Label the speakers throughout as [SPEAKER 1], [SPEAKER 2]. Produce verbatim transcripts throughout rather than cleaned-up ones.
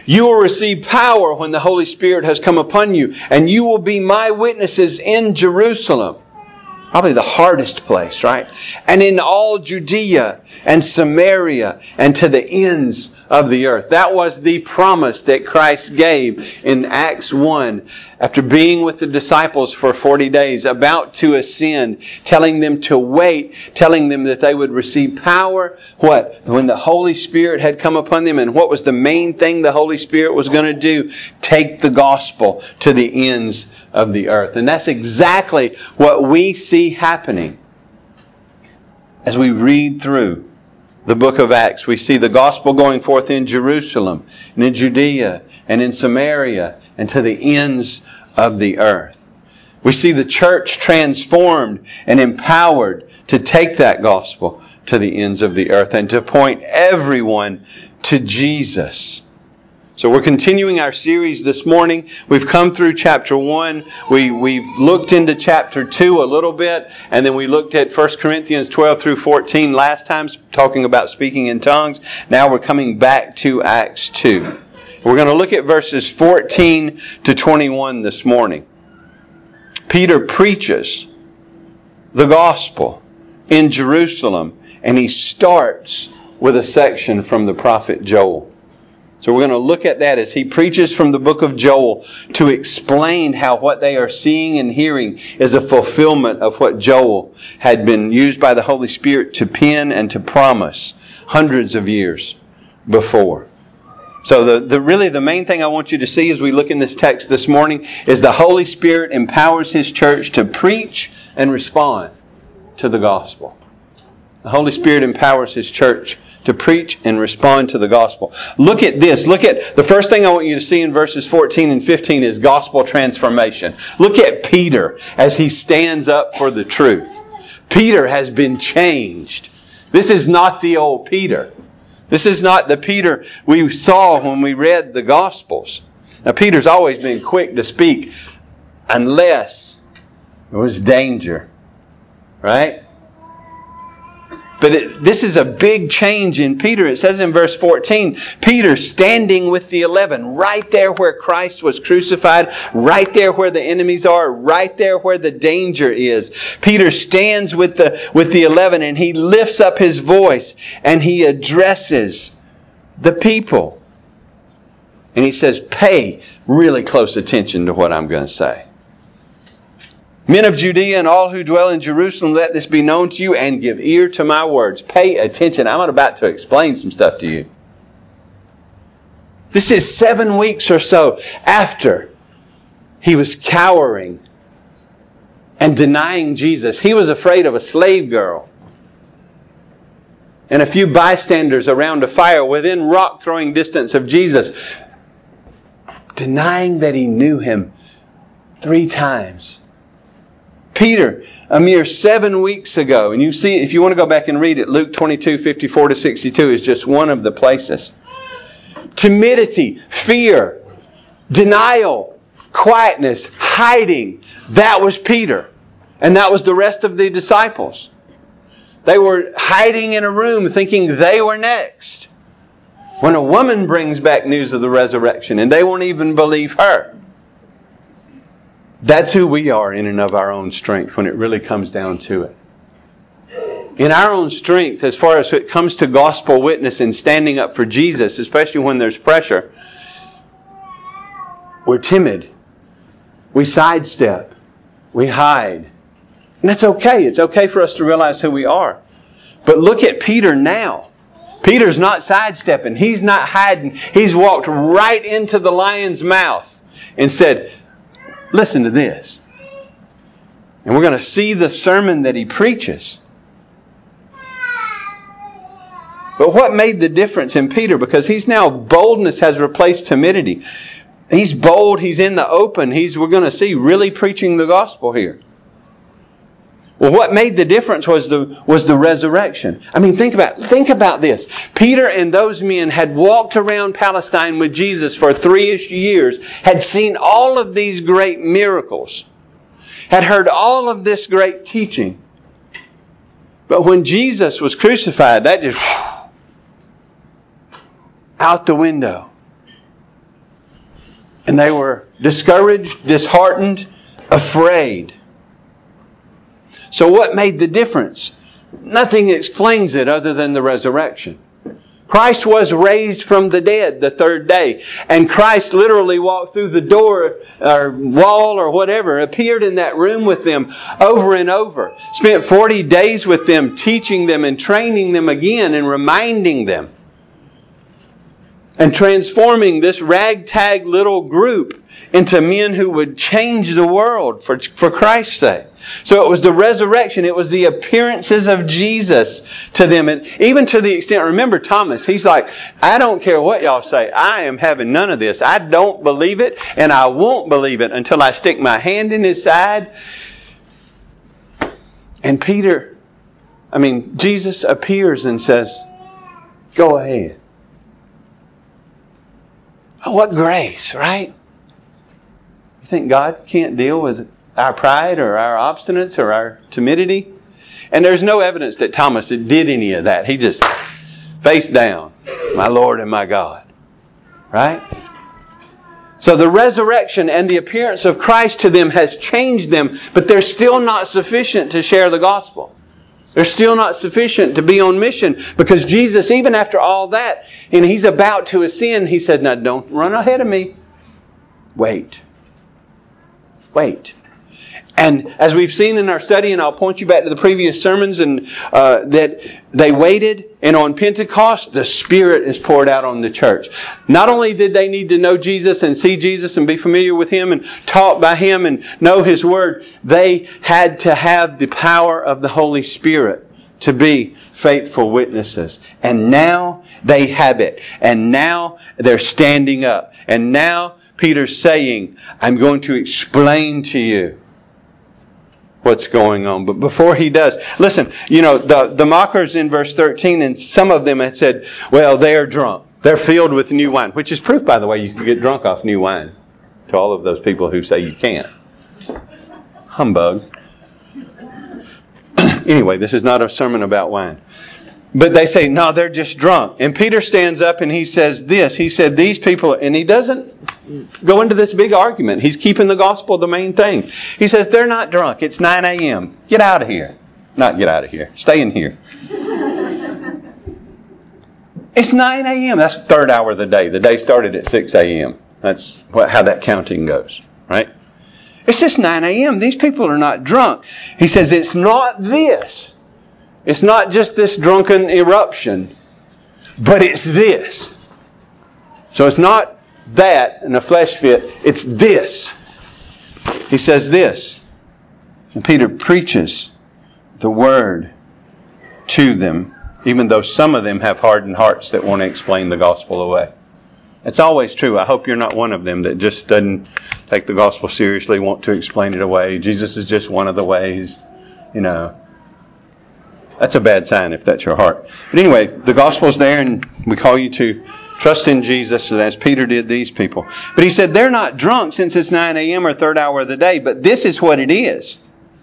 [SPEAKER 1] You will receive power when the Holy Spirit has come upon you, and you will be my witnesses in Jerusalem. Probably the hardest place, right? And in all Judea and Samaria and to the ends of the earth. That was the promise that Christ gave in Acts one after being with the disciples for forty days, about to ascend, telling them to wait, telling them that they would receive power. What? When the Holy Spirit had come upon them. And what was the main thing the Holy Spirit was going to do? Take the gospel to the ends of the earth. And that's exactly what we see happening as we read through the book of Acts. We see the gospel going forth in Jerusalem and in Judea and in Samaria and to the ends of the earth. We see the church transformed and empowered to take that gospel to the ends of the earth and to point everyone to Jesus. So we're continuing our series this morning. We've come through chapter one. We, we've looked into chapter two a little bit. And then we looked at First Corinthians twelve through fourteen last time, talking about speaking in tongues. Now we're coming back to Acts two. We're going to look at verses fourteen to twenty-one this morning. Peter preaches the gospel in Jerusalem. And he starts with a section from the prophet Joel. So we're going to look at that as he preaches from the book of Joel to explain how what they are seeing and hearing is a fulfillment of what Joel had been used by the Holy Spirit to pen and to promise hundreds of years before. So the, the really the main thing I want you to see as we look in this text this morning is the Holy Spirit empowers His church to preach and respond to the gospel. The Holy Spirit empowers His church to preach and respond to the gospel. Look at this. Look at the first thing I want you to see in verses fourteen and fifteen is gospel transformation. Look at Peter as he stands up for the truth. Peter has been changed. This is not the old Peter. This is not the Peter we saw when we read the Gospels. Now, Peter's always been quick to speak unless there was danger. Right? But it, this is a big change in Peter. It says in verse fourteen, Peter standing with the eleven, right there where Christ was crucified, right there where the enemies are, right there where the danger is. Peter stands with the, with the eleven and he lifts up his voice and he addresses the people. And he says, pay really close attention to what I'm going to say. Men of Judea and all who dwell in Jerusalem, let this be known to you and give ear to my words. Pay attention. I'm about to explain some stuff to you. This is seven weeks or so after he was cowering and denying Jesus. He was afraid of a slave girl and a few bystanders around a fire within rock throwing distance of Jesus, denying that he knew Him three times. Peter, a mere seven weeks ago, and you see, if you want to go back and read it, Luke twenty-two, fifty-four to sixty-two is just one of the places. Timidity, fear, denial, quietness, hiding. That was Peter. And that was the rest of the disciples. They were hiding in a room thinking they were next. When a woman brings back news of the resurrection and they won't even believe her. That's who we are in and of our own strength when it really comes down to it. In our own strength, as far as it comes to gospel witness and standing up for Jesus, especially when there's pressure, we're timid. We sidestep. We hide. And that's okay. It's okay for us to realize who we are. But look at Peter now. Peter's not sidestepping. He's not hiding. He's walked right into the lion's mouth and said, listen to this. And we're going to see the sermon that he preaches. But what made the difference in Peter? Because he's now, boldness has replaced timidity. He's bold. He's in the open. He's, we're going to see, really preaching the gospel here. Well, what made the difference was the was the resurrection. I mean, think about think about this. Peter and those men had walked around Palestine with Jesus for three-ish years, had seen all of these great miracles, had heard all of this great teaching. But when Jesus was crucified, that just out the window. And they were discouraged, disheartened, afraid. So what made the difference? Nothing explains it other than the resurrection. Christ was raised from the dead the third day. And Christ literally walked through the door or wall or whatever, appeared in that room with them over and over. Spent forty days with them, teaching them and training them again and reminding them. And transforming this ragtag little group into men who would change the world for, for Christ's sake. So it was the resurrection. It was the appearances of Jesus to them. And even to the extent, remember Thomas, he's like, I don't care what y'all say. I am having none of this. I don't believe it, and I won't believe it until I stick my hand in his side. And Peter, I mean, Jesus appears and says, go ahead. Oh, what grace, right? You think God can't deal with our pride or our obstinance or our timidity? And there's no evidence that Thomas did any of that. He just face down, my Lord and my God. Right? So the resurrection and the appearance of Christ to them has changed them, but they're still not sufficient to share the gospel. They're still not sufficient to be on mission, because Jesus, even after all that, and He's about to ascend, He said, now don't run ahead of me. Wait. Wait. And as we've seen in our study, and I'll point you back to the previous sermons, and uh, that they waited, and on Pentecost, the Spirit is poured out on the church. Not only did they need to know Jesus and see Jesus and be familiar with Him and taught by Him and know His Word, they had to have the power of the Holy Spirit to be faithful witnesses. And now they have it. And now they're standing up. And now Peter's saying, I'm going to explain to you what's going on. But before he does, listen, you know, the, the mockers in verse thirteen, and some of them had said, well, they're drunk. They're filled with new wine, which is proof, by the way, you can get drunk off new wine. To all of those people who say you can't. Humbug. Anyway, this is not a sermon about wine. But they say, no, they're just drunk. And Peter stands up and he says this. He said, these people, and he doesn't go into this big argument. He's keeping the gospel the main thing. He says, they're not drunk. It's nine a.m. Get out of here. Not get out of here. Stay in here. It's nine a.m. That's the third hour of the day. The day started at six a.m. That's what, how that counting goes, right? It's just nine a.m. These people are not drunk. He says, it's not this. It's not just this drunken eruption, but it's this. So it's not that in a flesh fit. It's this. He says this. And Peter preaches the word to them, even though some of them have hardened hearts that want to explain the gospel away. It's always true. I hope you're not one of them that just doesn't take the gospel seriously, want to explain it away. Jesus is just one of the ways, you know. That's a bad sign if that's your heart. But anyway, the gospel's there, and we call you to trust in Jesus as Peter did these people. But he said they're not drunk since it's nine a.m. or third hour of the day, but this is what it is.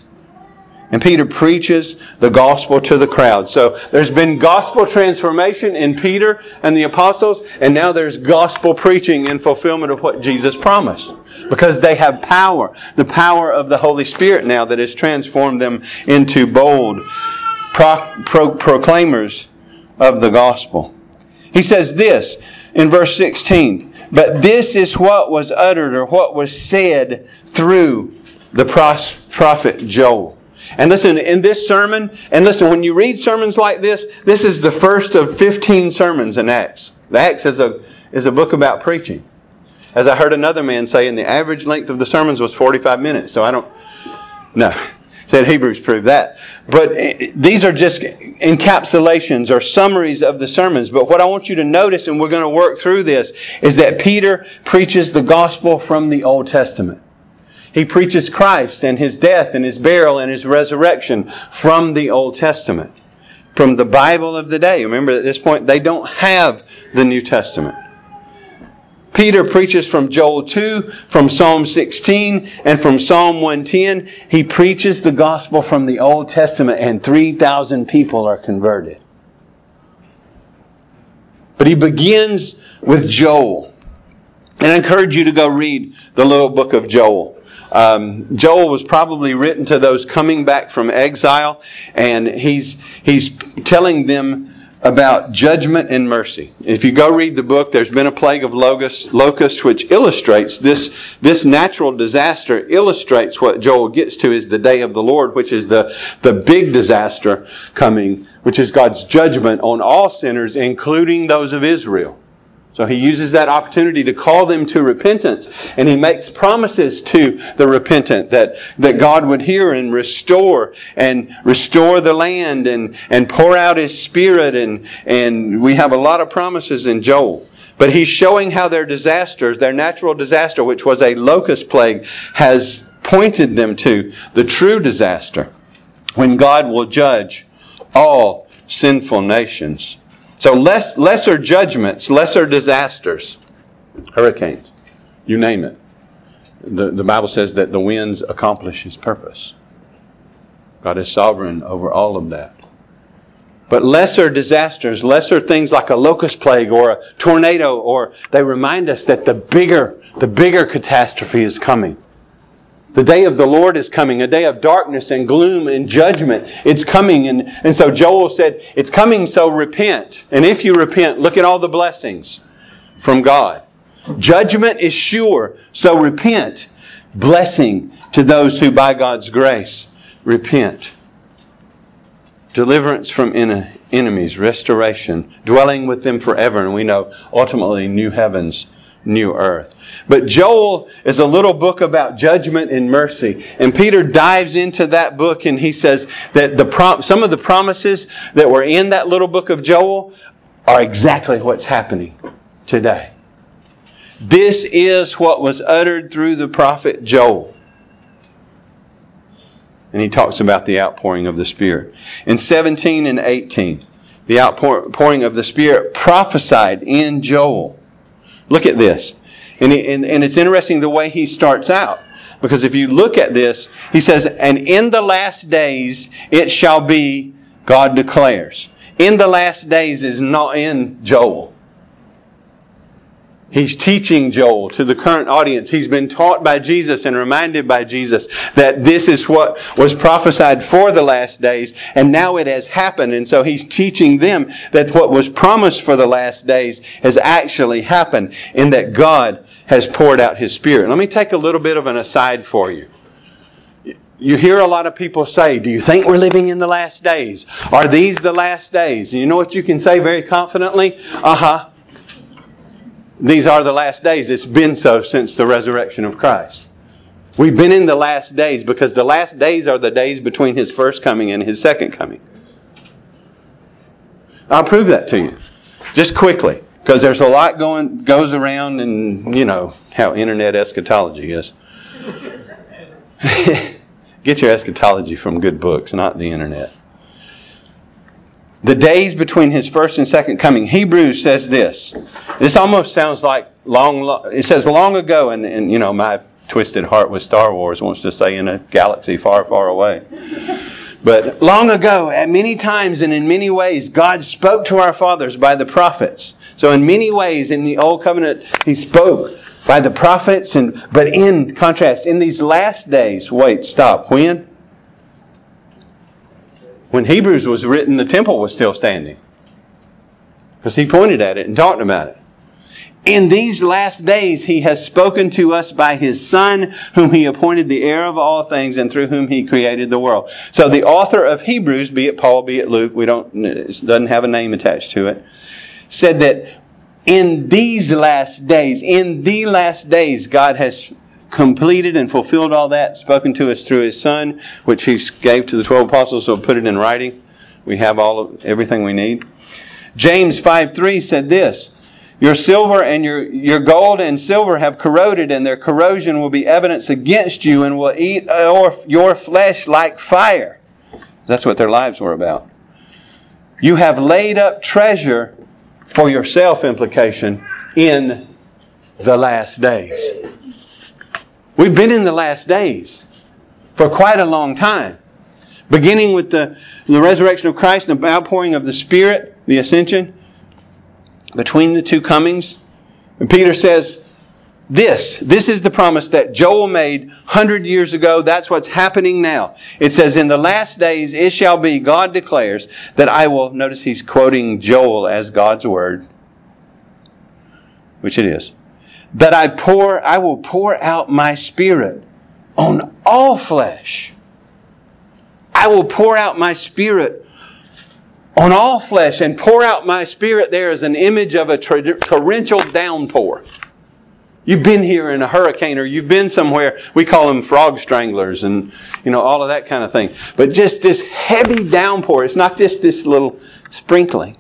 [SPEAKER 1] And Peter preaches the gospel to the crowd. So there's been gospel transformation in Peter and the apostles, and now there's gospel preaching in fulfillment of what Jesus promised. Because they have power, the power of the Holy Spirit now that has transformed them into bold Pro, pro, proclaimers of the gospel. He says this in verse sixteen, but this is what was uttered or what was said through the prophet Joel. And listen, in this sermon, and listen, when you read sermons like this, this is the first of fifteen sermons in Acts. The Acts is a, is a book about preaching. As I heard another man say, and the average length of the sermons was forty-five minutes. So I don't, no. Said Hebrews prove that. But these are just encapsulations or summaries of the sermons. But what I want you to notice, and we're going to work through this, is that Peter preaches the gospel from the Old Testament. He preaches Christ and His death and His burial and His resurrection from the Old Testament. From the Bible of the day. Remember, at this point, they don't have the New Testament. Peter preaches from Joel two, from Psalm sixteen, and from Psalm one ten. He preaches the gospel from the Old Testament, and three thousand people are converted. But he begins with Joel. And I encourage you to go read the little book of Joel. Um, Joel was probably written to those coming back from exile, and he's he's telling them about judgment and mercy. If you go read the book, there's been a plague of locusts, locusts which illustrates this, this natural disaster, illustrates what Joel gets to is the day of the Lord, which is the, the big disaster coming, which is God's judgment on all sinners, including those of Israel. So he uses that opportunity to call them to repentance, and he makes promises to the repentant that, that God would hear and restore and restore the land and, and pour out His Spirit, and, and we have a lot of promises in Joel. But he's showing how their disasters, their natural disaster, which was a locust plague, has pointed them to the true disaster when God will judge all sinful nations. So less, lesser judgments, lesser disasters, hurricanes, you name it. The, the Bible says that the winds accomplish His purpose. God is sovereign over all of that. But lesser disasters, lesser things like a locust plague or a tornado, or they remind us that the bigger, the bigger catastrophe is coming. The day of the Lord is coming, a day of darkness and gloom and judgment. It's coming. And, and so Joel said, it's coming, so repent. And if you repent, look at all the blessings from God. Judgment is sure, so repent. Blessing to those who by God's grace repent. Deliverance from en- enemies, restoration, dwelling with them forever. And we know ultimately new heavens, new earth. But Joel is a little book about judgment and mercy. And Peter dives into that book, and he says that the prom- some of the promises that were in that little book of Joel are exactly what's happening today. This is what was uttered through the prophet Joel. And he talks about the outpouring of the Spirit. In seventeen and eighteen, the outpouring of the Spirit prophesied in Joel. Look at this. And, he, and, and it's interesting the way he starts out. Because if you look at this, he says, and in the last days it shall be, God declares. In the last days is not in Joel. He's teaching Joel to the current audience. He's been taught by Jesus and reminded by Jesus that this is what was prophesied for the last days, and now it has happened. And so he's teaching them that what was promised for the last days has actually happened, in that God has poured out His Spirit. Let me take a little bit of an aside for you. You hear a lot of people say, do you think we're living in the last days? Are these the last days? And you know what you can say very confidently? Uh-huh. These are the last days. It's been so since the resurrection of Christ. We've been in the last days because the last days are the days between His first coming and His second coming. I'll prove that to you. Just quickly. Because there's a lot going goes around, and you know how internet eschatology is. Get your eschatology from good books, not the internet. The days between His first and second coming. Hebrews says this. This almost sounds like long, long it says long ago, and, and you know, my twisted heart with Star Wars wants to say in a galaxy far, far away. But long ago, at many times and in many ways, God spoke to our fathers by the prophets. So in many ways, in the Old Covenant, He spoke by the prophets, and but in contrast, in these last days, wait, stop, when? When Hebrews was written, the temple was still standing. Because he pointed at it and talked about it. In these last days, He has spoken to us by His Son, whom He appointed the heir of all things, and through whom He created the world. So the author of Hebrews, be it Paul, be it Luke, we don't, it doesn't have a name attached to it, said that in these last days, in the last days, God has completed and fulfilled all that, spoken to us through His Son, which He gave to the twelve apostles, so put it in writing. We have all of everything we need. James five three said this, your silver and your, your gold and silver have corroded, and their corrosion will be evidence against you and will eat your, your flesh like fire. That's what their lives were about. You have laid up treasure for yourself, implication, in the last days. We've been in the last days for quite a long time. Beginning with the, the resurrection of Christ and the outpouring of the Spirit, the ascension, between the two comings. And Peter says, This, this is the promise that Joel made one hundred years ago. That's what's happening now. It says, in the last days it shall be, God declares, that I will, notice he's quoting Joel as God's word, which it is, that I pour, I will pour out my Spirit on all flesh. I will pour out my Spirit on all flesh. And pour out my Spirit there is an image of a torrential downpour. You've been here in a hurricane, or you've been somewhere, we call them frog stranglers and, you know, all of that kind of thing. But just this heavy downpour. It's not just this little sprinkling.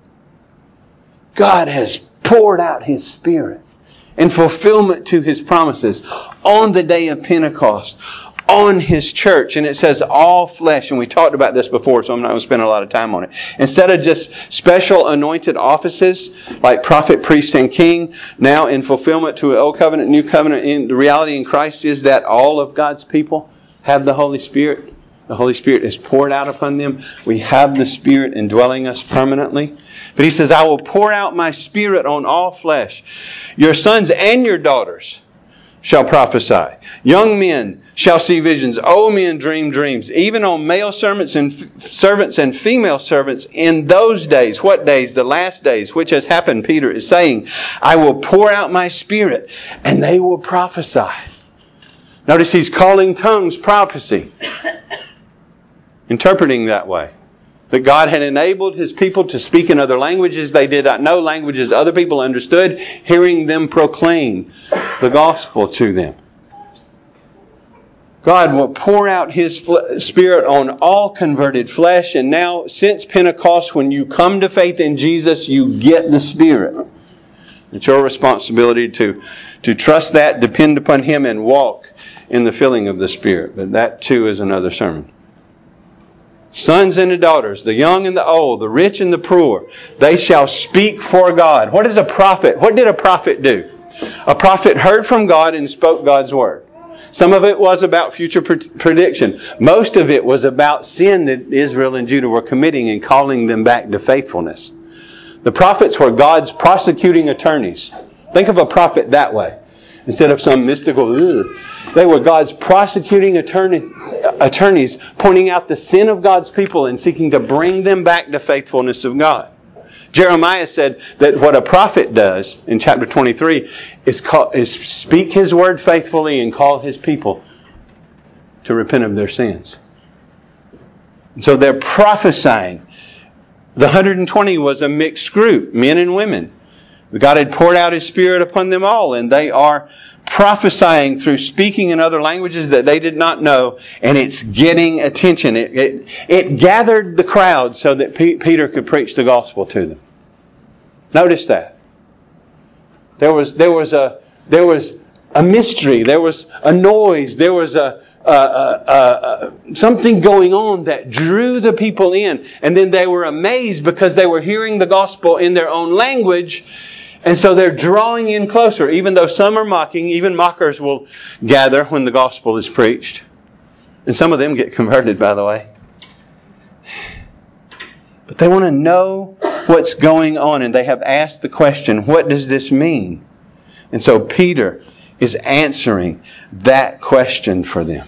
[SPEAKER 1] God has poured out His Spirit in fulfillment to His promises on the day of Pentecost, on His church. And it says all flesh. And we talked about this before, so I'm not going to spend a lot of time on it. Instead of just special anointed offices like prophet, priest, and king, now in fulfillment to an old covenant, new covenant, in the reality in Christ is that all of God's people have the Holy Spirit. The Holy Spirit is poured out upon them. We have the Spirit indwelling us permanently. But He says, I will pour out my Spirit on all flesh. Your sons and your daughters shall prophesy. Young men shall see visions. Old men dream dreams. Even on male servants and f- servants and female servants in those days. What days? The last days, which has happened, Peter is saying, I will pour out my Spirit and they will prophesy. Notice he's calling tongues prophecy. Interpreting that way. That God had enabled His people to speak in other languages they did not know, languages other people understood, hearing them proclaim the gospel to them. God will pour out His Spirit on all converted flesh. And now, since Pentecost, when you come to faith in Jesus, you get the Spirit. It's your responsibility to, to trust that, depend upon Him, and walk in the filling of the Spirit. But that too is another sermon. Sons and the daughters, the young and the old, the rich and the poor, they shall speak for God. What is a prophet? What did a prophet do? A prophet heard from God and spoke God's word. Some of it was about future prediction. Most of it was about sin that Israel and Judah were committing and calling them back to faithfulness. The prophets were God's prosecuting attorneys. Think of a prophet that way. Instead of some mystical, ugh, they were God's prosecuting attorney, attorneys pointing out the sin of God's people and seeking to bring them back to faithfulness of God. Jeremiah said that what a prophet does in chapter twenty-three is, call, is speak his word faithfully and call his people to repent of their sins. And so they're prophesying. The one hundred twenty was a mixed group, men and women. God had poured out His Spirit upon them all, and they are prophesying through speaking in other languages that they did not know, and it's getting attention. It, it, it gathered the crowd so that P- Peter could preach the gospel to them. Notice that. There was, there was a, there was a mystery. There was a noise. There was a, uh, uh, uh, something going on that drew the people in. And then they were amazed because they were hearing the gospel in their own language. And so they're drawing in closer. Even though some are mocking, even mockers will gather when the gospel is preached. And some of them get converted, by the way. But they want to know what's going on. And they have asked the question, what does this mean? And so Peter is answering that question for them.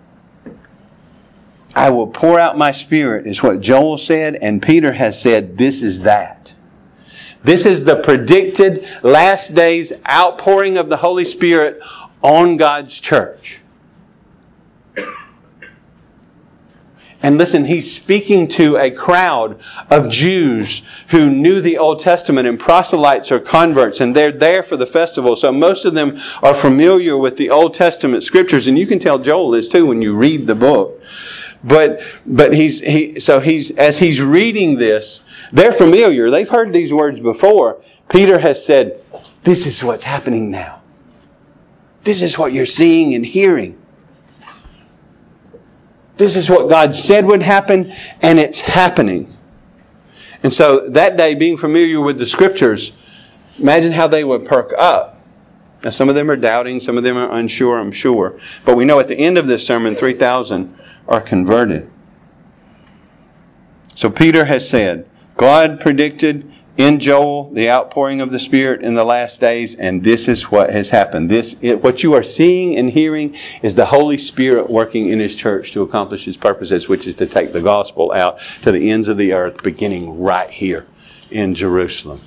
[SPEAKER 1] I will pour out my Spirit is what Joel said, and Peter has said this is that. This is the predicted last days outpouring of the Holy Spirit on God's church. And listen, he's speaking to a crowd of Jews who knew the Old Testament, and proselytes or converts, and they're there for the festival. So most of them are familiar with the Old Testament scriptures, and you can tell Joel is too when you read the book. But but he's he so he's as he's reading this, they're familiar. They've heard these words before. Peter has said, "This is what's happening now. This is what you're seeing and hearing. This is what God said would happen, and it's happening." And so that day, being familiar with the Scriptures, imagine how they would perk up. Now, some of them are doubting, some of them are unsure, I'm sure. But we know at the end of this sermon, three thousand are converted. So Peter has said, God predicted in Joel, the outpouring of the Spirit in the last days, and this is what has happened. This, it, what you are seeing and hearing is the Holy Spirit working in His church to accomplish His purposes, which is to take the gospel out to the ends of the earth, beginning right here in Jerusalem.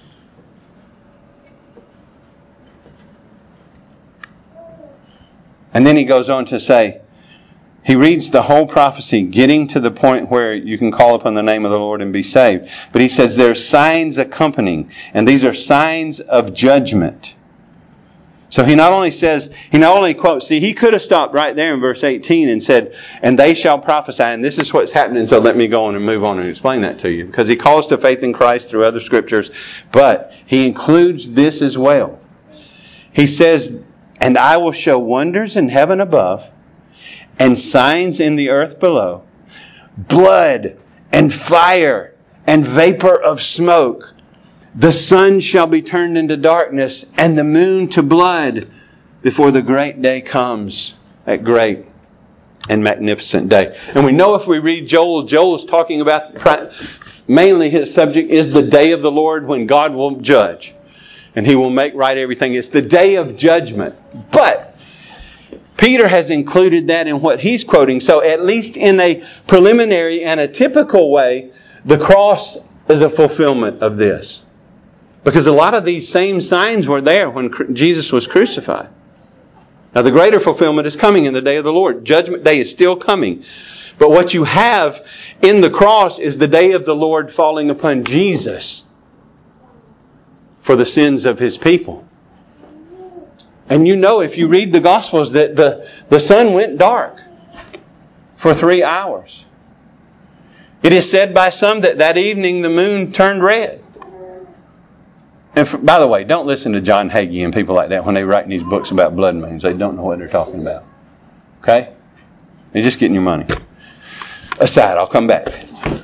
[SPEAKER 1] And then he goes on to say, he reads the whole prophecy, getting to the point where you can call upon the name of the Lord and be saved. But he says there's signs accompanying, and these are signs of judgment. So he not only says, he not only quotes, see, he could have stopped right there in verse eighteen and said, and they shall prophesy, and this is what's happening, so let me go on and move on and explain that to you. Because he calls to faith in Christ through other scriptures, but he includes this as well. He says, and I will show wonders in heaven above, and signs in the earth below, blood and fire and vapor of smoke. The sun shall be turned into darkness and the moon to blood before the great day comes, that great and magnificent day. And we know if we read Joel, Joel is talking about, mainly his subject is the day of the Lord when God will judge. And He will make right everything. It's the day of judgment. But Peter has included that in what he's quoting. So at least in a preliminary and a typical way, the cross is a fulfillment of this. Because a lot of these same signs were there when Jesus was crucified. Now the greater fulfillment is coming in the day of the Lord. Judgment day is still coming. But what you have in the cross is the day of the Lord falling upon Jesus for the sins of His people. And you know, if you read the Gospels, that the, the sun went dark for three hours. It is said by some that that evening the moon turned red. And for, by the way, don't listen to John Hagee and people like that when they write these books about blood moons. They don't know what they're talking about. Okay? They're just getting your money. Aside, I'll come back.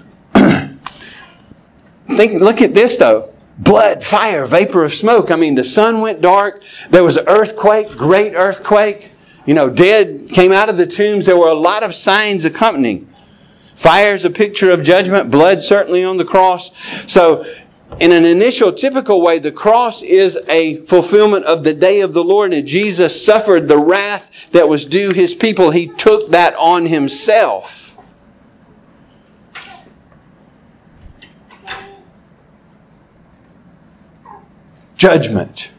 [SPEAKER 1] Think, look at this though. Blood, fire, vapor of smoke. I mean, the sun went dark. There was an earthquake, great earthquake. You know, dead came out of the tombs. There were a lot of signs accompanying. Fire is a picture of judgment. Blood certainly on the cross. So, in an initial typical way, the cross is a fulfillment of the day of the Lord. And Jesus suffered the wrath that was due His people. He took that on Himself. Judgment.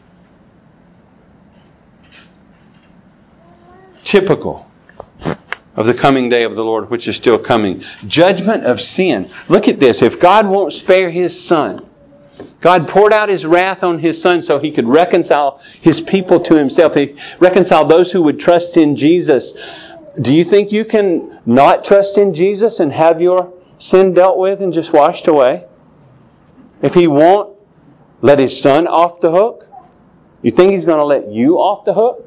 [SPEAKER 1] Typical of the coming day of the Lord, which is still coming. Judgment of sin. Look at this. If God won't spare His Son, God poured out His wrath on His Son so He could reconcile His people to Himself. He reconciled those who would trust in Jesus. Do you think you can not trust in Jesus and have your sin dealt with and just washed away? If He won't let His Son off the hook, you think He's going to let you off the hook?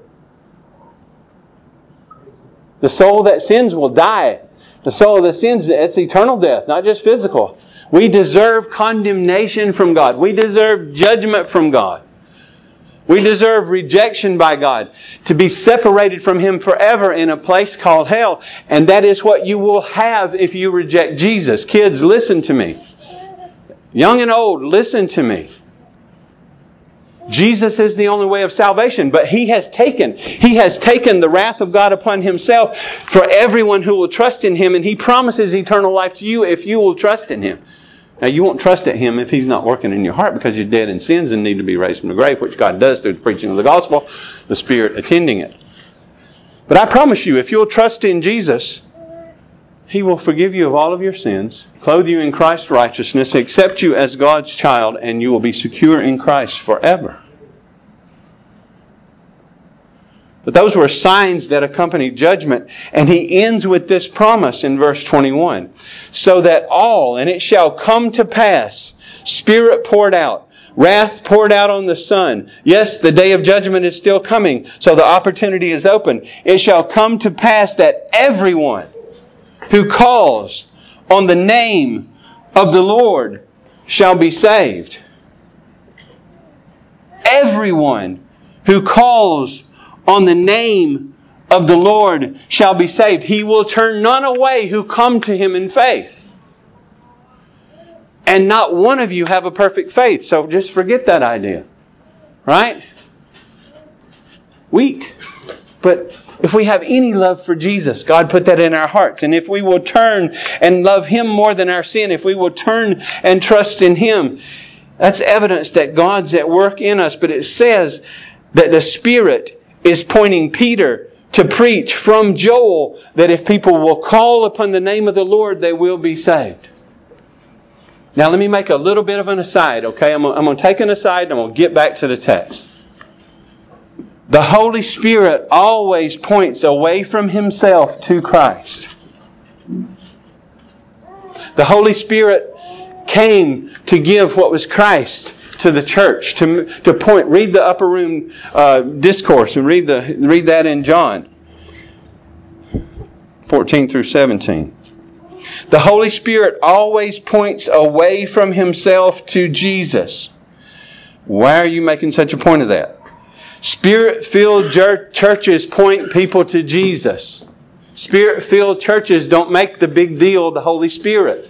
[SPEAKER 1] The soul that sins will die. The soul that sins, it's eternal death, not just physical. We deserve condemnation from God. We deserve judgment from God. We deserve rejection by God. To be separated from Him forever in a place called hell. And that is what you will have if you reject Jesus. Kids, listen to me. Young and old, listen to me. Jesus is the only way of salvation, but He has taken, He has taken the wrath of God upon Himself for everyone who will trust in Him, and He promises eternal life to you if you will trust in Him. Now, you won't trust in Him if He's not working in your heart because you're dead in sins and need to be raised from the grave, which God does through the preaching of the gospel, the Spirit attending it. But I promise you, if you'll trust in Jesus, He will forgive you of all of your sins, clothe you in Christ's righteousness, accept you as God's child, and you will be secure in Christ forever. But those were signs that accompanied judgment. And He ends with this promise in verse twenty-one. So that all, and it shall come to pass, Spirit poured out, wrath poured out on the Son. Yes, the day of judgment is still coming, so the opportunity is open. It shall come to pass that everyone who calls on the name of the Lord shall be saved. Everyone who calls on the name of the Lord shall be saved. He will turn none away who come to Him in faith. And not one of you have a perfect faith. So just forget that idea. Right? Weak. But if we have any love for Jesus, God put that in our hearts. And if we will turn and love Him more than our sin, if we will turn and trust in Him, that's evidence that God's at work in us. But it says that the Spirit is pointing Peter to preach from Joel that if people will call upon the name of the Lord, they will be saved. Now let me make a little bit of an aside, okay? I'm going, I'm going to take an aside and I'm going to get back to the text. The Holy Spirit always points away from Himself to Christ. The Holy Spirit came to give what was Christ to the church, to, to point. Read the upper room uh, discourse and read the read that in John fourteen through seventeen. The Holy Spirit always points away from Himself to Jesus. Why are you making such a point of that? Spirit-filled churches point people to Jesus. Spirit-filled churches don't make the big deal of the Holy Spirit.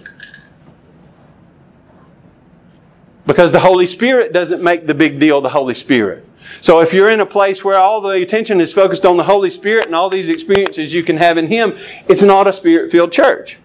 [SPEAKER 1] Because the Holy Spirit doesn't make the big deal of the Holy Spirit. So if you're in a place where all the attention is focused on the Holy Spirit and all these experiences you can have in Him, it's not a Spirit-filled church.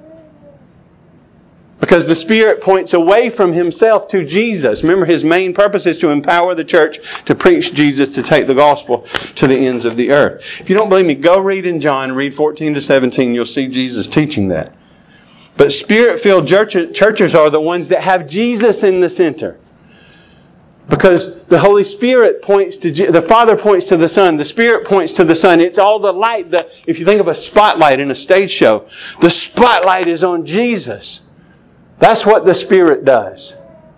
[SPEAKER 1] Because the Spirit points away from Himself to Jesus. Remember, His main purpose is to empower the church to preach Jesus, to take the gospel to the ends of the earth. If you don't believe me, go read in John, read fourteen to seventeen. You'll see Jesus teaching that. But Spirit-filled churches are the ones that have Jesus in the center. Because the Holy Spirit points to, the Father points to the Son, the Spirit points to the Son. It's all the light. The, if you think of a spotlight in a stage show, the spotlight is on Jesus. That's what the Spirit does.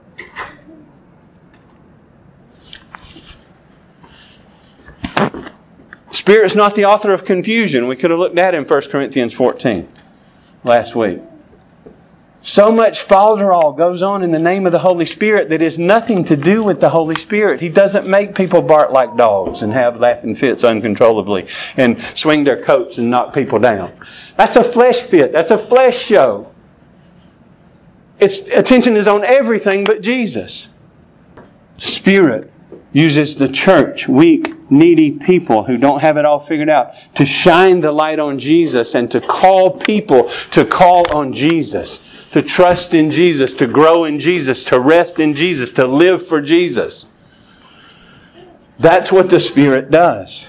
[SPEAKER 1] Spirit is not the author of confusion. We could have looked at it in First Corinthians fourteen last week. So much falderall goes on in the name of the Holy Spirit that is nothing to do with the Holy Spirit. He doesn't make people bark like dogs and have laughing fits uncontrollably and swing their coats and knock people down. That's a flesh fit. That's a flesh show. Its attention is on everything but Jesus. Spirit uses the church, weak, needy people who don't have it all figured out, to shine the light on Jesus and to call people to call on Jesus, to trust in Jesus, to grow in Jesus, to rest in Jesus, to live for Jesus. That's what the Spirit does.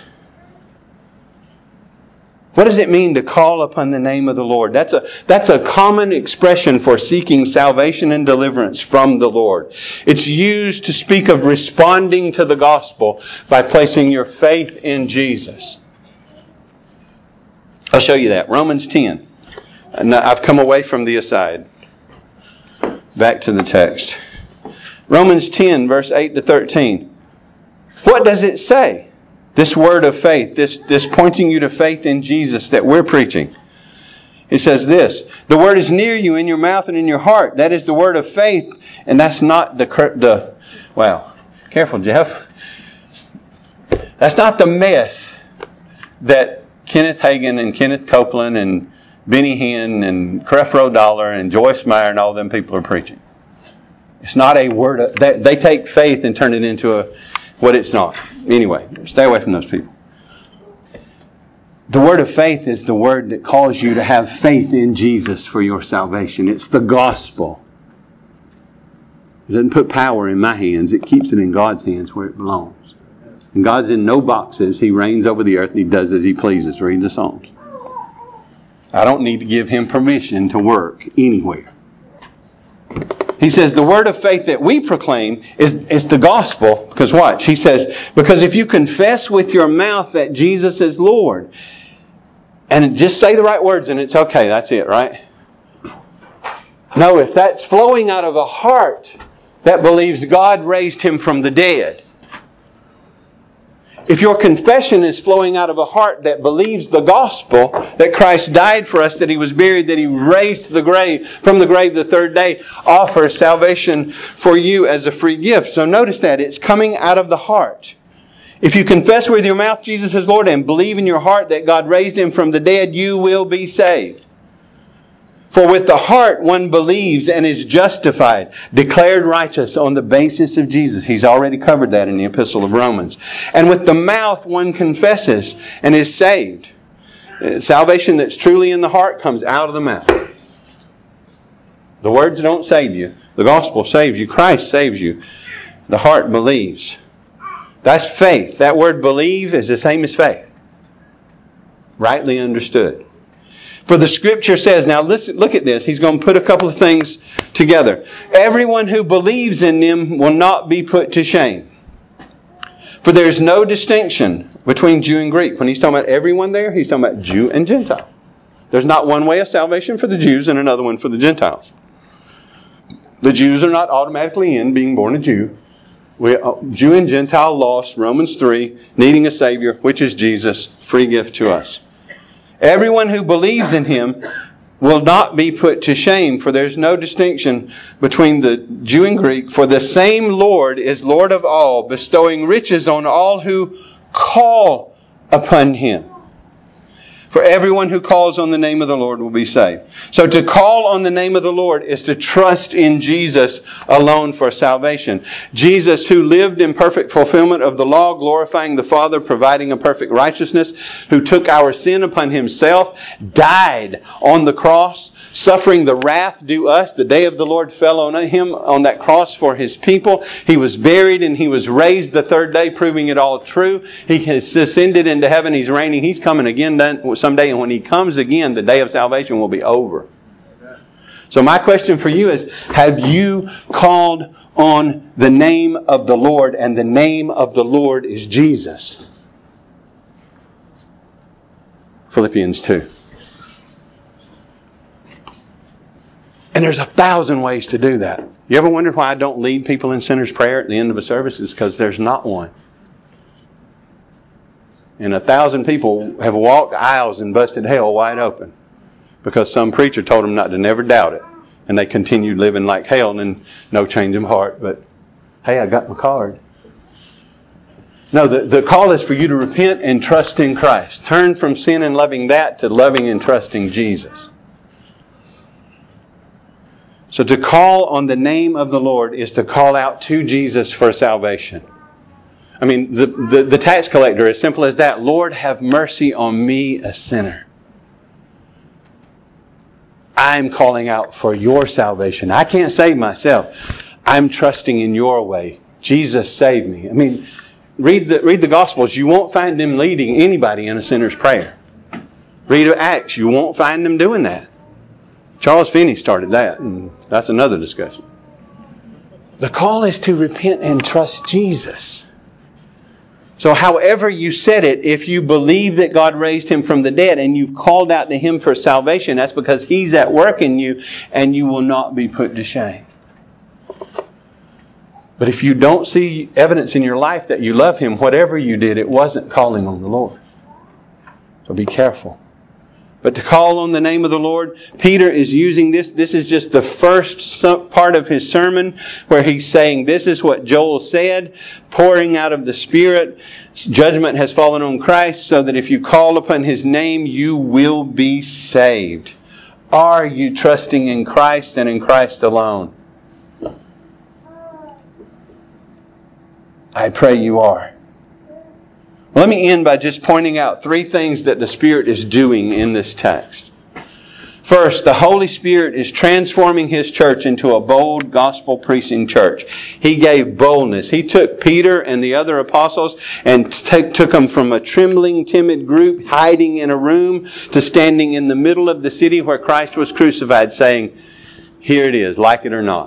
[SPEAKER 1] What does it mean to call upon the name of the Lord? That's a, that's a common expression for seeking salvation and deliverance from the Lord. It's used to speak of responding to the gospel by placing your faith in Jesus. I'll show you that. Romans ten. And I've come away from the aside. Back to the text. Romans ten, verse eight to thirteen. What does it say? This word of faith, this, this pointing you to faith in Jesus that we're preaching. It says this, the word is near you in your mouth and in your heart. That is the word of faith. And that's not the, the wow, careful, Jeff. That's not the mess that Kenneth Hagin and Kenneth Copeland and Benny Hinn and Creflo Dollar and Joyce Meyer and all them people are preaching. It's not a word of, they, they take faith and turn it into a what it's not. Anyway, stay away from those people. The word of faith is the word that calls you to have faith in Jesus for your salvation. It's the gospel. It doesn't put power in my hands. It keeps it in God's hands where it belongs. And God's in no boxes. He reigns over the earth and He does as He pleases. Read the Psalms. I don't need to give Him permission to work anywhere. He says the word of faith that we proclaim is, is the gospel. Because watch, he says, because if you confess with your mouth that Jesus is Lord, and just say the right words and it's okay, that's it, right? No, if that's flowing out of a heart that believes God raised Him from the dead, if your confession is flowing out of a heart that believes the gospel, that Christ died for us, that He was buried, that He raised to the grave, from the grave the third day, offers salvation for you as a free gift. So notice that. It's coming out of the heart. If you confess with your mouth Jesus is Lord and believe in your heart that God raised Him from the dead, you will be saved. For with the heart one believes and is justified, declared righteous on the basis of Jesus. He's already covered that in the Epistle of Romans. And with the mouth one confesses and is saved. Salvation that's truly in the heart comes out of the mouth. The words don't save you. The gospel saves you. Christ saves you. The heart believes. That's faith. That word believe is the same as faith. Rightly understood. For the Scripture says, now listen, look at this. He's going to put a couple of things together. Everyone who believes in them will not be put to shame. For there is no distinction between Jew and Greek. When he's talking about everyone there, he's talking about Jew and Gentile. There's not one way of salvation for the Jews and another one for the Gentiles. The Jews are not automatically in being born a Jew. We, uh, Jew and Gentile lost, Romans three, needing a Savior, which is Jesus, free gift to us. Everyone who believes in Him will not be put to shame, for there's no distinction between the Jew and Greek. For the same Lord is Lord of all, bestowing riches on all who call upon Him. For everyone who calls on the name of the Lord will be saved. So to call on the name of the Lord is to trust in Jesus alone for salvation. Jesus, who lived in perfect fulfillment of the law, glorifying the Father, providing a perfect righteousness, who took our sin upon Himself, died on the cross, suffering the wrath due us. The day of the Lord fell on Him on that cross for His people. He was buried and He was raised the third day, proving it all true. He has ascended into heaven. He's reigning. He's coming again someday, and when He comes again, the day of salvation will be over. So my question for you is, have you called on the name of the Lord? And the name of the Lord is Jesus. Philippians two. And there's a thousand ways to do that. You ever wondered why I don't lead people in sinner's prayer at the end of a service? It's because there's not one. And a thousand people have walked aisles and busted hell wide open because some preacher told them not to never doubt it. And they continued living like hell and no change of heart. But, hey, I got my card. No, the, the call is for you to repent and trust in Christ. Turn from sin and loving that to loving and trusting Jesus. So to call on the name of the Lord is to call out to Jesus for salvation. I mean, the, the, the tax collector, as simple as that. Lord, have mercy on me, a sinner. I'm calling out for your salvation. I can't save myself. I'm trusting in your way. Jesus, save me. I mean, read the, read the Gospels. You won't find them leading anybody in a sinner's prayer. Read Acts. You won't find them doing that. Charles Finney started that, and that's another discussion. The call is to repent and trust Jesus. So however you said it, if you believe that God raised Him from the dead and you've called out to Him for salvation, that's because He's at work in you and you will not be put to shame. But if you don't see evidence in your life that you love Him, whatever you did, it wasn't calling on the Lord. So be careful. But to call on the name of the Lord, Peter is using this. This is just the first part of his sermon where he's saying, this is what Joel said, pouring out of the Spirit. Judgment has fallen on Christ so that if you call upon His name, you will be saved. Are you trusting in Christ and in Christ alone? I pray you are. Let me end by just pointing out three things that the Spirit is doing in this text. First, the Holy Spirit is transforming His church into a bold gospel preaching church. He gave boldness. He took Peter and the other apostles and t- took them from a trembling, timid group hiding in a room to standing in the middle of the city where Christ was crucified, saying, here it is, like it or not.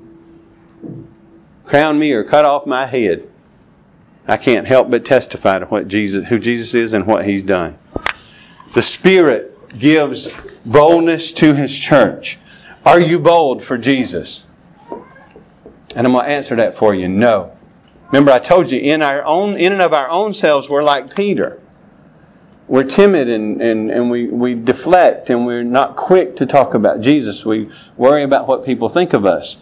[SPEAKER 1] Crown me or cut off my head. I can't help but testify to what Jesus, who Jesus is and what He's done. The Spirit gives boldness to His church. Are you bold for Jesus? And I'm going to answer that for you. No. Remember, I told you, in our own, in and of our own selves, we're like Peter. We're timid and, and, and we, we deflect and we're not quick to talk about Jesus. We worry about what people think of us.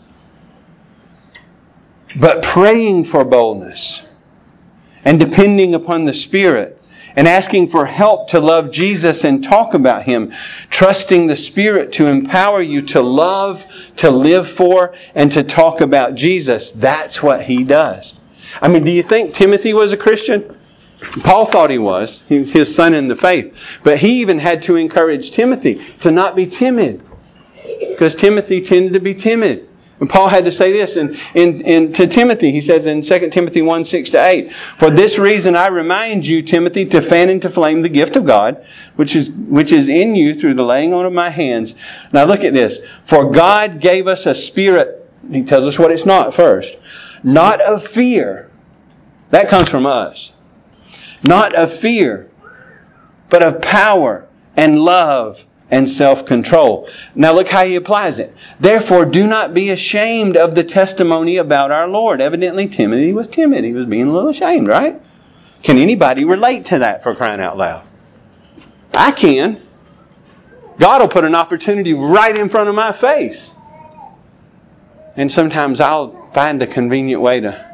[SPEAKER 1] But praying for boldness and depending upon the Spirit and asking for help to love Jesus and talk about Him, trusting the Spirit to empower you to love, to live for, and to talk about Jesus. That's what he does. I mean, do you think Timothy was a Christian? Paul thought he was, his son in the faith. But he even had to encourage Timothy to not be timid, because Timothy tended to be timid. And Paul had to say this in, in, in, to Timothy. He says in Second Timothy one, six to eight, "For this reason I remind you, Timothy, to fan into flame the gift of God, which is, which is in you through the laying on of my hands." Now look at this. "For God gave us a spirit," he tells us what it's not first, "not of fear." That comes from us. "Not of fear, but of power and love and self-control." Now look how he applies it. "Therefore do not be ashamed of the testimony about our Lord." Evidently Timothy was timid. He was being a little ashamed, right? Can anybody relate to that, for crying out loud? I can. God will put an opportunity right in front of my face. And sometimes I'll find a convenient way to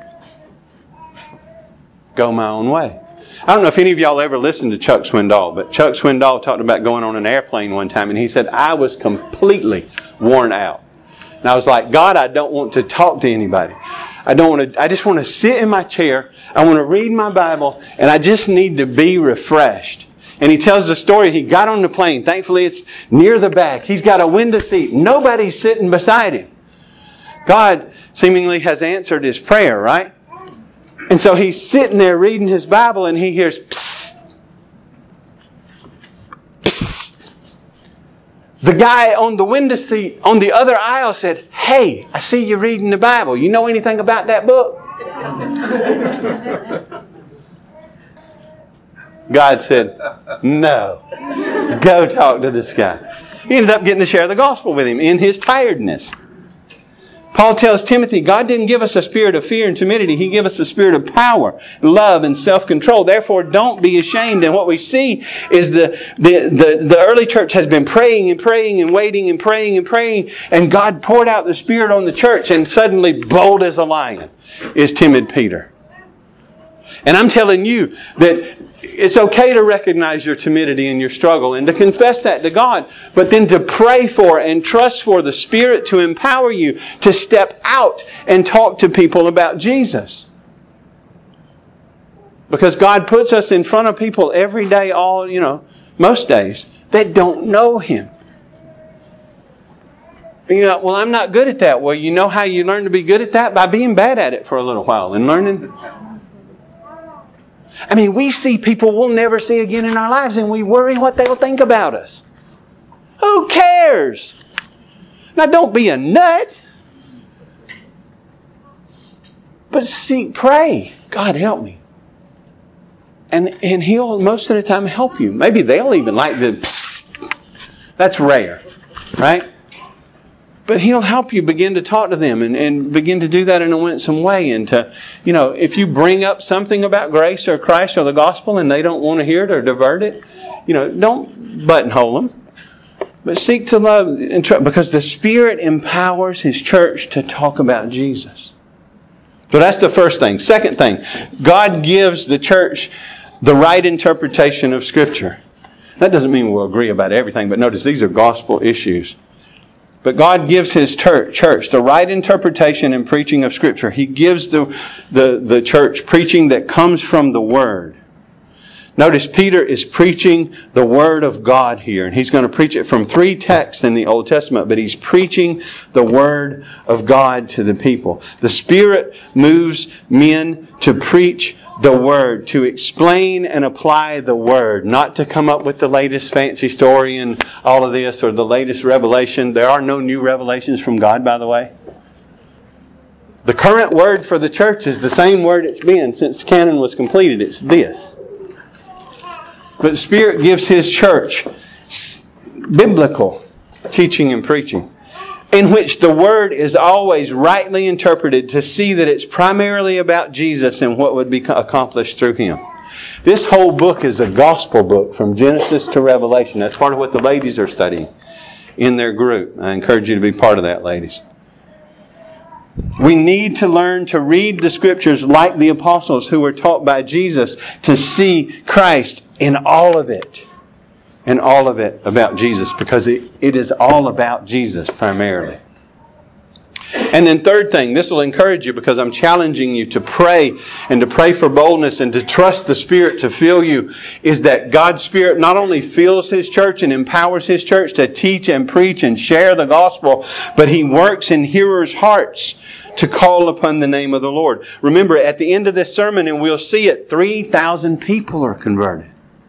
[SPEAKER 1] go my own way. I don't know if any of y'all ever listened to Chuck Swindoll, but Chuck Swindoll talked about going on an airplane one time, and he said, "I was completely worn out." And I was like, "God, I don't want to talk to anybody. I don't want to. I just want to sit in my chair. I want to read my Bible, and I just need to be refreshed." And he tells the story. He got on the plane. Thankfully, it's near the back. He's got a window seat. Nobody's sitting beside him. God seemingly has answered his prayer, right? And so he's sitting there reading his Bible, and he hears, "Psst, psst." The guy on the window seat on the other aisle said, "Hey, I see you reading the Bible. You know anything about that book?" God said, "No. Go talk to this guy." He ended up getting to share the gospel with him in his tiredness. Paul tells Timothy, God didn't give us a spirit of fear and timidity. He gave us a spirit of power, love, and self-control. Therefore, don't be ashamed. And what we see is the, the, the, the early church has been praying and praying and waiting and praying and praying. And God poured out the Spirit on the church. And suddenly, bold as a lion, is timid Peter. And I'm telling you that it's okay to recognize your timidity and your struggle and to confess that to God, but then to pray for and trust for the Spirit to empower you to step out and talk to people about Jesus. Because God puts us in front of people every day, all, you know, most days, that don't know Him. You know, well, I'm not good at that. Well, you know how you learn to be good at that? By being bad at it for a little while and learning. I mean, we see people we'll never see again in our lives, and we worry what they'll think about us. Who cares? Now, don't be a nut. But see, pray. God, help me. And, and He'll most of the time help you. Maybe they'll even like the psst. That's rare, right? But He'll help you begin to talk to them and, and begin to do that in a winsome way. And to, you know, if you bring up something about grace or Christ or the gospel and they don't want to hear it or divert it, you know, don't buttonhole them. But seek to love and trust, because the Spirit empowers His church to talk about Jesus. So that's the first thing. Second thing, God gives the church the right interpretation of Scripture. That doesn't mean we'll agree about everything, but notice these are gospel issues. But God gives His church the right interpretation and preaching of Scripture. He gives the, the, the church preaching that comes from the Word. Notice Peter is preaching the Word of God here. And he's going to preach it from three texts in the Old Testament. But he's preaching the Word of God to the people. The Spirit moves men to preach the Word, to explain and apply the Word, not to come up with the latest fancy story and all of this or the latest revelation. There are no new revelations from God, by the way. The current word for the church is the same word it's been since the canon was completed. It's this. But the Spirit gives His church biblical teaching and preaching, in which the Word is always rightly interpreted to see that it's primarily about Jesus and what would be accomplished through Him. This whole book is a gospel book from Genesis to Revelation. That's part of what the ladies are studying in their group. I encourage you to be part of that, ladies. We need to learn to read the Scriptures like the apostles who were taught by Jesus to see Christ in all of it. In all of it about Jesus, because it, it is all about Jesus primarily. And then third thing, this will encourage you because I'm challenging you to pray and to pray for boldness and to trust the Spirit to fill you, is that God's Spirit not only fills His church and empowers His church to teach and preach and share the gospel, but He works in hearers' hearts to call upon the name of the Lord. Remember, at the end of this sermon, and we'll see it, three thousand people are converted.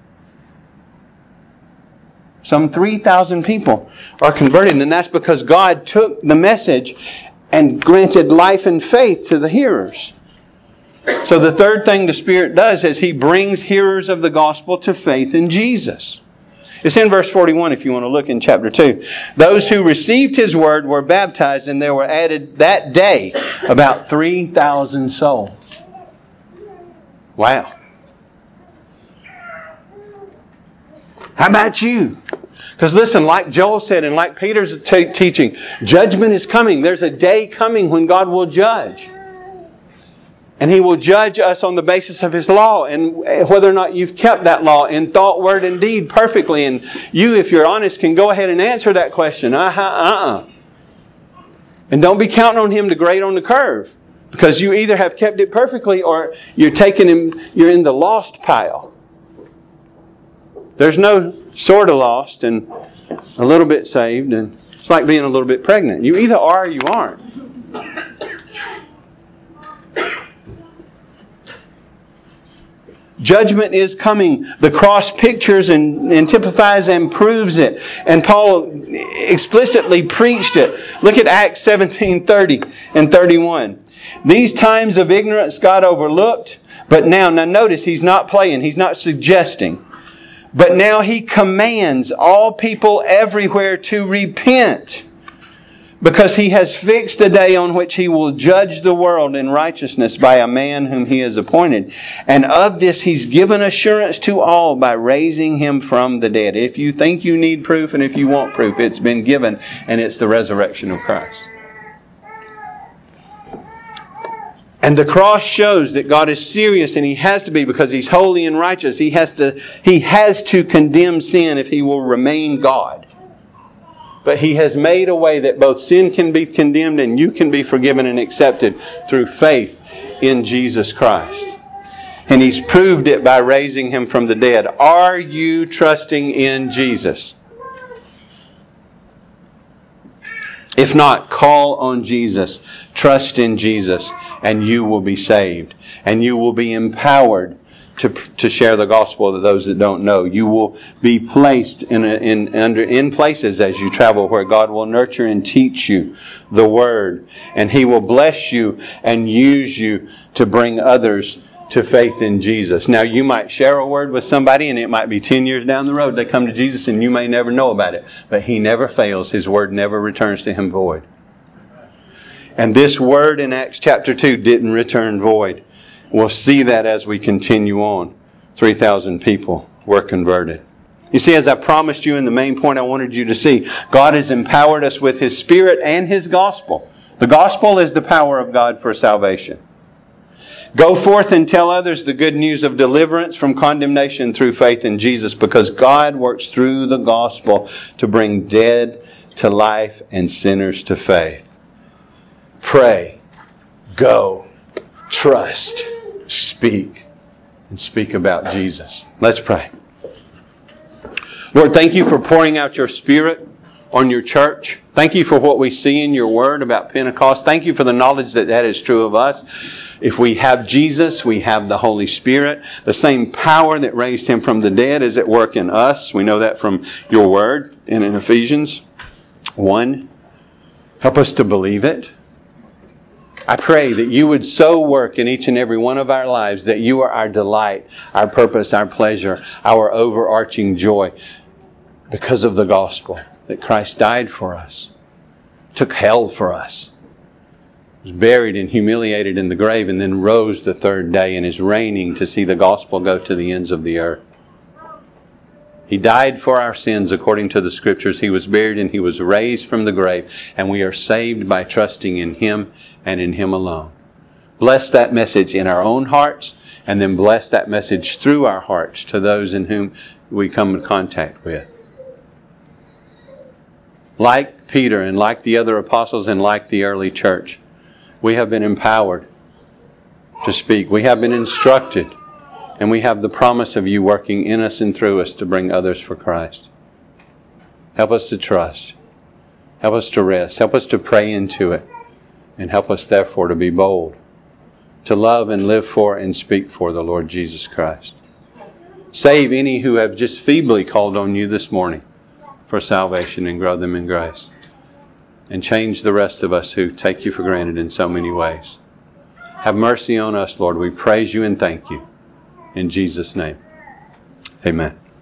[SPEAKER 1] Some three thousand people are converted, and that's because God took the message and granted life and faith to the hearers. So the third thing the Spirit does is He brings hearers of the gospel to faith in Jesus. It's in verse forty-one if you want to look in chapter two. Those who received His word were baptized, and there were added that day about three thousand souls. Wow. How about you? Because listen, like Joel said and like Peter's t- teaching, judgment is coming. There's a day coming when God will judge. And He will judge us on the basis of His law and whether or not you've kept that law in thought, word, and deed perfectly. And you, if you're honest, can go ahead and answer that question. Uh-huh, uh-uh. And don't be counting on Him to grade on the curve. Because you either have kept it perfectly or you're taking Him, you're in the lost pile. There's no sort of lost and a little bit saved, and it's like being a little bit pregnant. You either are or you aren't. Judgment is coming. The cross pictures and, and typifies and proves it. And Paul explicitly preached it. Look at Acts seventeen thirty and thirty-one. These times of ignorance God overlooked, but now, now notice He's not playing, He's not suggesting. But now He commands all people everywhere to repent, because He has fixed a day on which He will judge the world in righteousness by a man whom He has appointed. And of this He's given assurance to all by raising Him from the dead. If you think you need proof and if you want proof, it's been given, and it's the resurrection of Christ. And the cross shows that God is serious, and He has to be, because He's holy and righteous. He has to, He has to condemn sin if He will remain God. But He has made a way that both sin can be condemned and you can be forgiven and accepted through faith in Jesus Christ. And He's proved it by raising Him from the dead. Are you trusting in Jesus? If not, call on Jesus. Trust in Jesus, and you will be saved. And you will be empowered to, to share the gospel to those that don't know. You will be placed in, a, in, under, in places as you travel where God will nurture and teach you the Word. And He will bless you and use you to bring others to faith in Jesus. Now, you might share a word with somebody, and it might be ten years down the road they come to Jesus, and you may never know about it. But He never fails. His word never returns to Him void. And this word in Acts chapter two didn't return void. We'll see that as we continue on. three thousand people were converted. You see, as I promised you in the main point I wanted you to see, God has empowered us with His Spirit and His gospel. The gospel is the power of God for salvation. Go forth and tell others the good news of deliverance from condemnation through faith in Jesus, because God works through the gospel to bring dead to life and sinners to faith. Pray, go, trust, speak, and speak about Jesus. Let's pray. Lord, thank You for pouring out Your Spirit on Your church. Thank You for what we see in Your Word about Pentecost. Thank You for the knowledge that that is true of us. If we have Jesus, we have the Holy Spirit. The same power that raised Him from the dead is at work in us. We know that from Your Word and in Ephesians one. Help us to believe it. I pray that You would so work in each and every one of our lives that You are our delight, our purpose, our pleasure, our overarching joy, because of the gospel, that Christ died for us, took hell for us, was buried and humiliated in the grave, and then rose the third day and is reigning to see the gospel go to the ends of the earth. He died for our sins according to the Scriptures. He was buried and He was raised from the grave, and we are saved by trusting in Him and in Him alone. Bless that message in our own hearts and then bless that message through our hearts to those in whom we come in contact with. Like Peter and like the other apostles and like the early church, we have been empowered to speak. We have been instructed, and we have the promise of you working in us and through us to bring others for Christ. Help us to trust. Help us to rest. Help us to pray into it. And help us, therefore, to be bold, to love and live for and speak for the Lord Jesus Christ. Save any who have just feebly called on you this morning for salvation, and grow them in grace. And change the rest of us who take you for granted in so many ways. Have mercy on us, Lord. We praise you and thank you. In Jesus' name, amen.